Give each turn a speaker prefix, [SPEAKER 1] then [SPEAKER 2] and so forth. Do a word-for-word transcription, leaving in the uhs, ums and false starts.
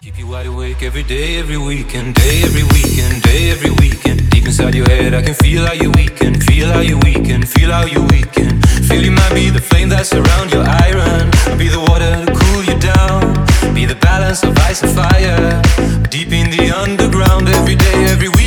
[SPEAKER 1] Keep you wide awake every day, every weekend, day, every weekend, day, every weekend. Deep inside your head, I can feel how you weaken, feel how you weaken, feel how you weaken. Feel you might be the flame that surround your iron. I'll be the water to cool you down. Be the balance of ice and fire. Deep in the underground, every day, every weekend.